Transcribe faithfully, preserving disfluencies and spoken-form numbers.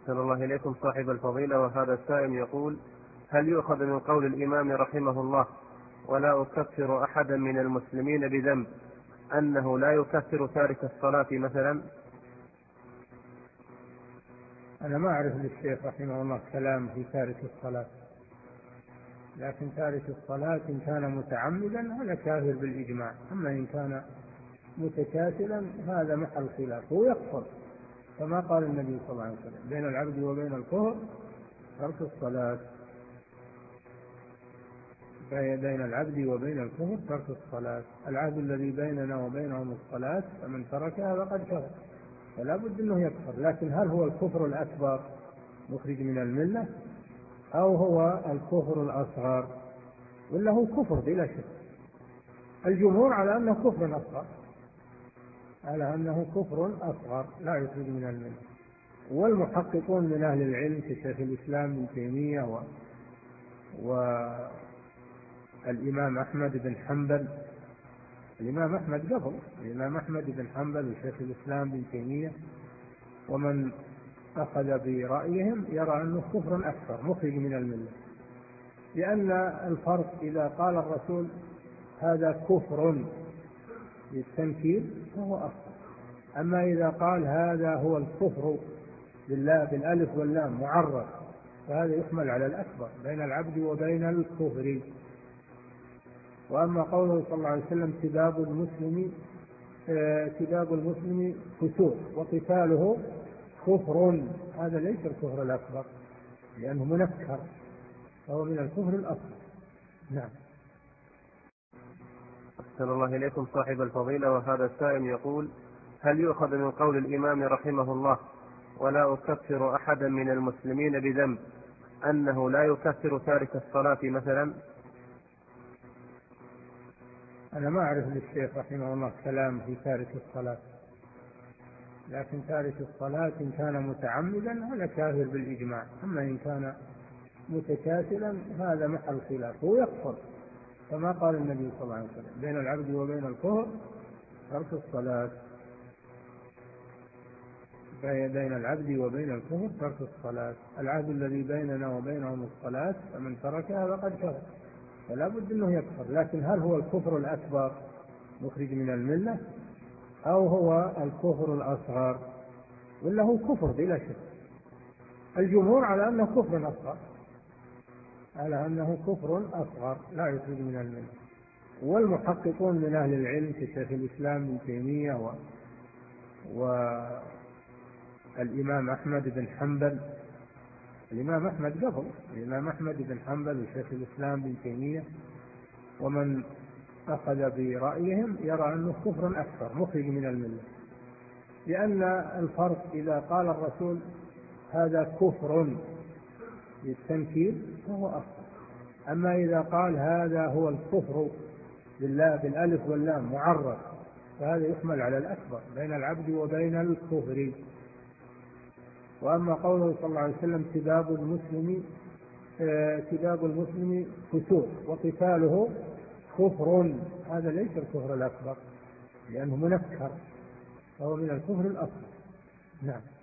أحسن الله إليكم صاحب الفضيلة. وهذا السائل يقول: هل يؤخذ من قول الإمام رحمه الله ولا أكفر أحدا من المسلمين بذنب أنه لا يكفر تارك الصلاة مثلا؟ أنا ما أعرف للشيخ رحمه الله كلام في تارك الصلاة، لكن تارك الصلاة إن كان متعمدا هذا كافر بالإجماع، أما إن كان متكاسلا هذا محل خلاف ويكفر، كما قال النبي صلى الله عليه وسلم: بين العبد وبين الكفر ترك الصلاة. بين العبد وبين الكفر ترك الصلاة، العهد الذي بيننا وبينهم الصلاة، فمن تركها فقد كفر، فلا بد أنه يكفر. لكن هل هو الكفر الأكبر مخرج من الملة، أو هو الكفر الأصغر، ولا هو كفر بلا شك؟ الجمهور على أنه كفر أصغر، على أنه كفر أصغر لا يخرج من الملة. والمحققون من أهل العلم كشيخ الإسلام ابن تيمية و... والإمام أحمد بن حنبل، الإمام أحمد قبل الإمام أحمد بن حنبل وشيخ الإسلام ابن تيمية ومن أخذ برأيهم يرى أنه كفر أكثر مخرج من الملة، لأن الفرق إذا قال الرسول هذا كفر بالتنكير فهو أصغر، أما إذا قال هذا هو الكفر بالله بالألف واللام معرف فهذا يحمل على الأكبر، بين العبد وبين الكفر. وأما قوله صلى الله عليه وسلم: سباب المسلم سباب المسلم فسوق وقتاله كفر، هذا ليس الكفر الأكبر لأنه منكر، فهو من الكفر الأصغر. نعم. أحسن الله إليكم صاحب الفضيلة. وهذا السائل يقول: هل يؤخذ من قول الإمام رحمه الله ولا أكفر أحدا من المسلمين بذنب أنه لا يكفر تارك الصلاة مثلا؟ أنا ما أعرف للشيخ رحمه الله كلام في تارك الصلاة، لكن تارك الصلاة إن كان متعمدا هذا كافر بالإجماع، أما إن كان متكاسلا هذا محل خلاف ويكفر، كما قال النبي صلى الله عليه وسلم: بين العبد وبين الكفر ترك الصلاة. بين العبد وبين الكفر ترك الصلاة، العهد الذي بيننا وبينهم الصلاة، فمن تركها فقد كفر، فلا بد أنه يكفر. لكن هل هو الكفر الأكبر مخرج من الملة، أو هو الكفر الأصغر، ولا هو كفر بلا شك؟ الجمهور على أنه كفر أصغر، على أنه كفر أصغر لا يخرج من الملة. والمحققون من أهل العلم كشيخ الإسلام ابن تيمية و... والإمام أحمد بن حنبل، الإمام أحمد قبل الإمام أحمد بن حنبل وشيخ الإسلام ابن تيمية ومن أخذ برأيهم يرى أنه كفر أكثر مخرج من الملة، لأن الفرق إذا قال الرسول هذا كفر بالتنكير فهو أصغر، أما إذا قال هذا هو الكفر بالله بالألف واللام معرف فهذا يحمل على الأكبر، بين العبد وبين الكفر. وأما قوله صلى الله عليه وسلم: سباب المسلم سباب المسلم فسوق وقتاله كفر، هذا ليس الكفر الأكبر لأنه منكر، فهو من الكفر الأصغر. نعم.